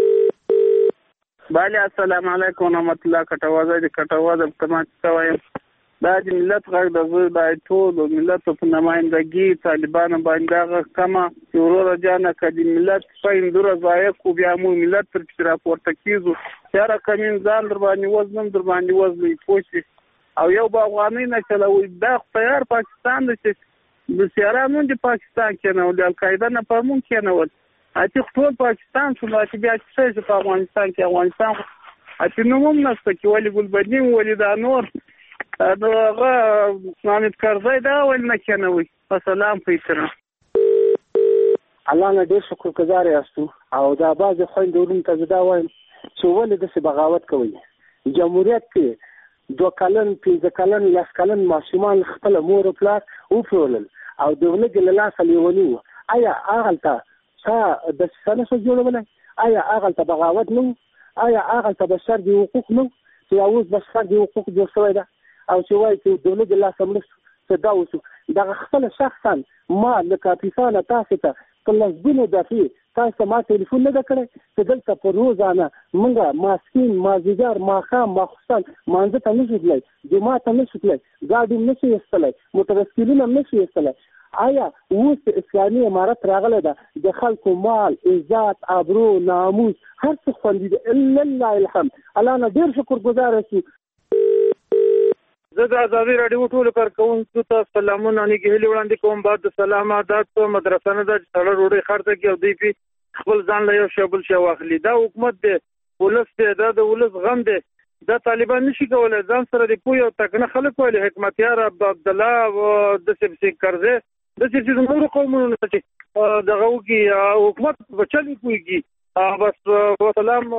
بله السلام علیکم ورحمت الله. کټوازه د کټوازه په ما څه وایم، دا د ملت غږ د زه د ټولو ملتو په نمایندګي طالبانو باندې هغه کمه چې وروره جانه که د ملت سپیندوره ضایع کړو بیا موږ ملت تر پسې راپورته کېږو. یاره کمین ځان در باندې وزنم در باندې وزنوي پوه شي او یو به افغانۍ نه چلوي. دا خو تیار پاکستان دی چې د سیارانو د پاکستان کېنول، د القاعده نه په موږ کېنول. اتې ټول پاکستان شو، نو اتې بیا څه شي په افغانستان کې؟ افغانستان خو اتې نوم هم نشته چې ولي ګلبدین ولي دا نور نو هغه حامد کرزی دا ولې نه کېنوي. سلام په احترام. الله نه ډېر شکر ګزار یاستو او دا بعضې خویندې وروڼو ته زه دا وایم چې ولې داسې بغاوت کوئ. جمهوریت کې دوه کلن پنځه کلن لس کلن ماشومان خپله مور و پلار وپلورل او د ولږې له لاسه لیوني وو. آیا هغلته چا دسیسه نه شو جوړولی؟ آیا هغلته بغاوت نه و؟ آیا هغلته بشر د حقوق نه و چې اوس بشر د حقوق جوړ شوی ده او چې وایي چې د ولږې له لاسه مړه شو چې دا وشو؟ دغه خپله شخصا ما له کاپیسانه تاسې ته په لسګونو دفعې تاسو ته ما ټلیفون نه ده کړی چې دلته په روزانه موږ ماسپین مازدیګر ماښام ماخوستن مانځه ته نه شو تللی، جومات ته نه شو تللی، ګاډي هم نه شو ایستلی، موټرسایکلونه هم نه شو ایستلی. آیا اوس اسلامي امارت راغلی ده د خلکو مال عزت ابرو ناموس هر څه خوندي دي؟ لله الحمد. الله نه ډېر شکر ګزاره شو. زه د ازادي راډیو ټولو کارکوونکو ته سلامونه نیکې هیلې وړاندې کوم. بعد د سلام عادت په مدرسه نه ده چې سړی ډوډۍ خرڅه کړي او دوی پې خپل ځان له یو شی بل شی واخلي. دا حکومت دی، ولس دی، دا د ولس غم دی. دا طالبان نشي کولی ځان سره د پوه او تکنه خلک ویلي حکمتیار عبدالله داسې پسې کرزی داسې چې د نورو قومونو نه چې دغه وکړي حکومت به چل وکړي. بس وسلام.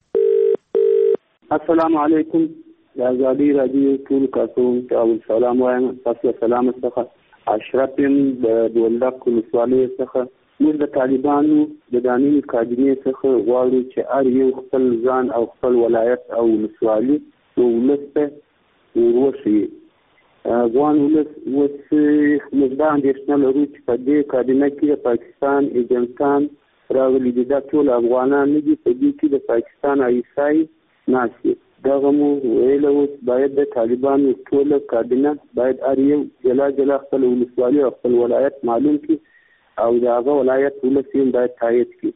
السلام علیکم. د ازادي راډیو ټول کارکوونکو ته اول سلام وایم. تاسو سلام څخه اشرف یم د دولت ولسوالۍ څخه. موږ د طالبانو د دانې کابینې څخه غواړو چې هر یو خپل ځان او خپل ولایت او ولسوالي ولس ته وروښيي افغان ولس اوس موږ دا اندېښنه لرو چې په دې کابینه کې د پاکستان ایجنټان راغلي دي. دا ټول افغانان نه دي، په دې کې د پاکستان ایسای ناست دي. دغه مو ویل اوس باید د طالبانو ټوله کابینه باید هر یو جلا جلا خپل ولسوالي او خپل ولایت معلوم کړي او د هغه ولایت ولس یې باید تایید کړي.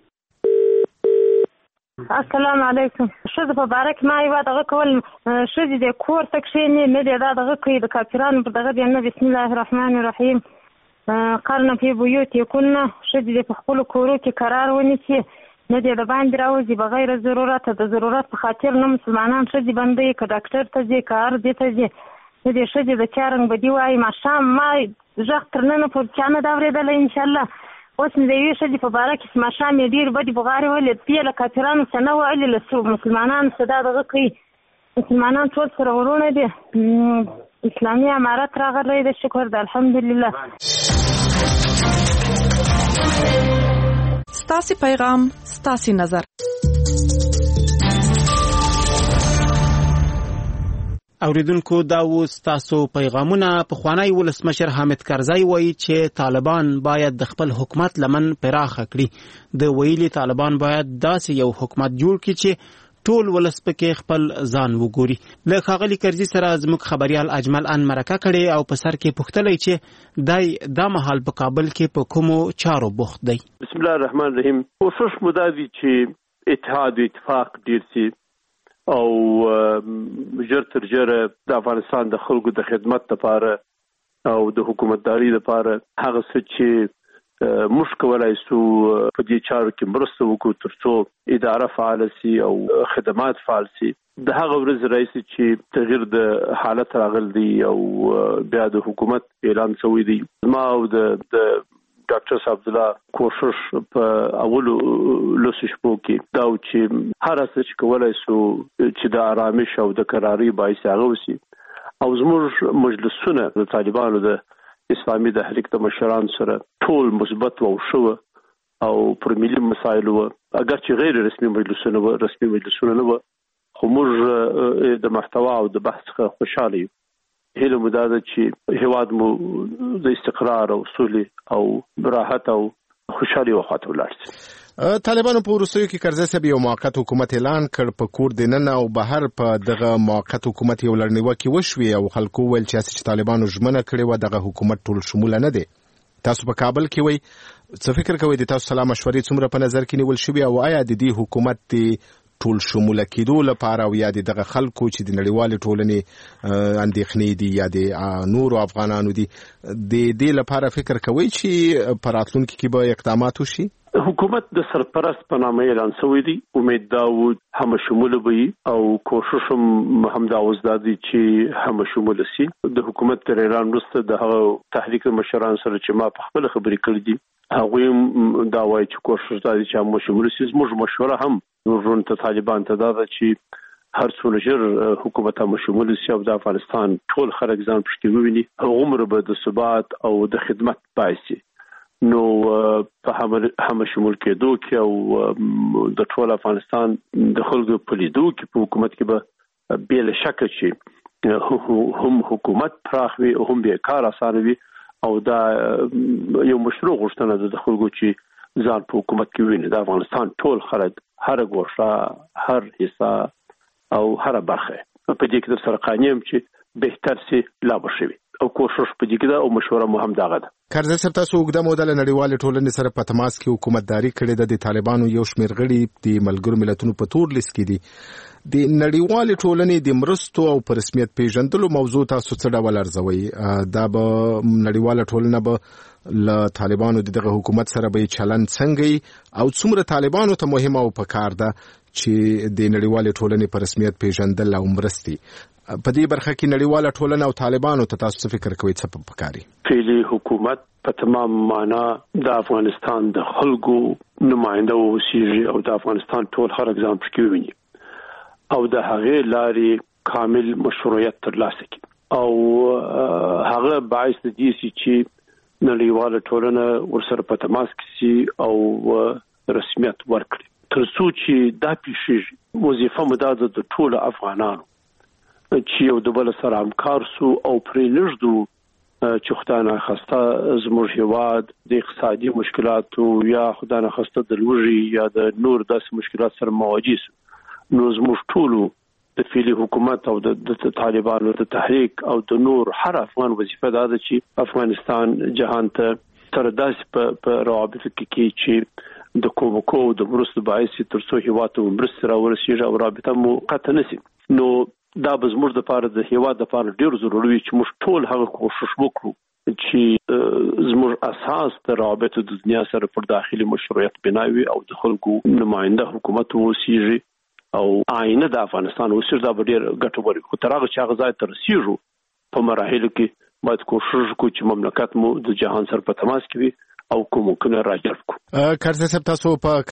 السلام علیکم. ښځه په باره کې ما یوه دغه کول ښځې د کور ته کښېني نه دی دا دغه کوي د کافرانو پر دغه دی نه. بسم الله الرحمن الرحیم. قرن فی بیوتکن. ښځې د په خپلو کورو کې قرار ونیسي، نه دی د باندې راوځي بغیر ضرورت. د ضرورت په خاطر نه مسلمانان ښځې بندوي، که ډاکټر ته ځي که هر دې ته ځي. نه دی ښځې د چا رنګ بدي وایي. ماښام ما غږ تر ننه پر چا نه ده اورېدلی انشاءالله. اوس مې د یوې ښځې په باره کې ماښام یې ډېرې بدې بغارې ویلې، پې له کافرانو څه نه ویلې، له مسلمانانو څه دا دغه کوي. مسلمانان ټول سره ورونه دي. اسلامي امارت راغلی دی، شکر ده الحمدلله. ستاسې پیغام ستاسې نظر. اوریدونکو دا و ستاسو پیغامونه. پخوانی ولسمشر حامد کرزی وایي چې طالبان باید د خپل حکومت لمن پراخه کړي. د ویلي طالبان باید داسې یو حکومت جوړ کړي چې ټول ولس پکې خپل ځان وګوري. له ښاغلي کرزي سره زموږ خبريال اجمل ان مرکه کړې او په سر کې پوښتلی چې دای دا مهال په کابل کې په کومو چارو بوخت دی. بسم الله الرحمن الرحیم. کوشش مو دا دی چې اتحاد او اتفاق ډیر شي او جر تر جره د افغانستان د خلکو د خدمت لپاره او د حکومتداري لپاره هغه څه چې موږ کولای شو په دې چارو کې مرسته وکړو ترڅو اداره فعال شي او خدمات فعال شي. د هغه ورځ راځي چې تغییر د حالت راغلی دی او بیا د حکومت اعلان شوی دی. ما او د ډاکټر صاحب عبدالله کوشش په اولو لوسو شپو کې دا چې هر څه چې کولای شو چې د آرامش او د قراري باعث هغه وشي او زموږ مجلسونه د طالبانو د اسلامي د حرکت د مشران سره ټول مثبت او شو او پر ملي مسایلو اگر چې غیر رسمي مجلسونه و رسمي مجلسونه نه و خو موږ د محتوا او د بحث څخه خوشاله یو. هله مداده چې هواد مو د استقرار او صلح او راحت او خوشالي وخت ولرسي. طالبانو په وروستیو کې کرزی صاحب یو موقت حکومت اعلان کړ، په کور دننه او بهر په دغه موقت حکومت یو لړنیوکي وشوي او خلکو ویل چې طالبانو ژمنه کړې و دغه حکومت ټول شموله نه دی. تاسو په کابل کې وای څه فکر کوئ؟ د تاسو سلام مشورې څومره په نظر کې نیول شوی او آیا د دې حکومت دی ټول شموله کېدو لپاره او یا دغه خلکو چې د نړیوال ټولنې اندېښنې دي یا د نورو افغانانو دي د دې لپاره فکر کوي چې په راتلونکي کې به اقدامات وشي؟ حکومت د سرپرست په نامه اعلان شوی دی. امید دا و هم شموله وي او کوشش هم دا وزدا دي چې هم شموله شي. د حکومت تر اعلان وروسته د هغه تحریک مشران سره چې ما په خپل خبرې کړې دي هغه دا وایي چې کوشش دا دي چې هم شموله شي. زموږ مشوره هم نورون ته طالبان ته دا چې هر څو ژر حکومت هم شموله شي او د افغانستان ټول خلک ځان پښتي وویني هغه به د ثبات او د خدمت باعث نو په هم شمول کېدو کې او د ټول افغانستان د خلکو په لیدو کې په حکومت کې به بل شک چې هم حکومت پراخ وي او هم به کار اسانه وي او دا یو مشروع غوښتنه ده د خلکو چې ځان په حکومت کې ویني. د افغانستان ټول خلک هر ګوښه هر حصہ او هر برخه په دې کې سره قانیم چې بهتر سي لا بشوي او کوشش په دې کې دا او مشوره مو هم دغه ده. کرزی صاحب تاسو وګړه مودل نړیوال ټولنې سره په تماس کې حکومتداري کړې ده. د طالبانو یو شمېر غړي د ملګرو ملتونو په تور لیست کې دي. د نړیوال ټولنې د مرستو او په رسمیت پیژندلو موضوع تاسو څه ډول ارزوي؟ دا به نړیوال ټولنه به له طالبانو دغه حکومت سره به چلند څنګه او څومره طالبانو ته مهمه او پکار ده چې د نړیوال ټولنې په رسمیت پیژندل او مرستي په دې برخه کې نړیواله ټولنه او طالبانو ته تاسو فکر کوئ څه پکاري؟ فعلی حکومت په تمام معنا د افغانستان د خلکو نماینده اوسېږي او د افغانستان ټول خلک ځان پکې ویني او د هغې لارې کامل مشروعیت ترلاسه کړي او هغه باعث دي چې نړیواله ټولنه ورسره په تماس کې سي او رسمیت ورکړي تر څو چې دا پیښیږي. وظیفه مداده د ټول افغانانو چې یو د بل سره همکار سو او پرې لږدو چې خدانه خسته زموږ هیواد د اقتصادي مشکلاتو یا خدانه خسته د لوږې یا د نور داسې مشکلات سره مواجه سو نو زموږ ټولو د فعلي حکومت او د طالبانو د تحریک او د نور هر افغان وظیفه ده چې افغانستان جهان ته تر داسې په روابطو کې کې چې د کومکو د مرستو باعث تر څو هیواد ته مرسته راورسیږي او رابطه مو قطع نشي نو دا به زموږ د پاره د هیواد د پاره ډیر ضروري وي چې موږ ټول هغه کوشش وکړو چې زموږ اساس د رابطه د دنیا سره پر داخلي مشروعیت بناوي او د خلکو نماینده حکومت وسیږي او آینه د افغانستان وسیږي دا ډیر ګټور وي خو تر هغه چې هغه ځای ته رسیږو په مراحلو کې باید کوشش وکړو چې مملکت مو د جهان سره په تماس کې وي او کومکونه راجلب کو کارته صاحب تاسو په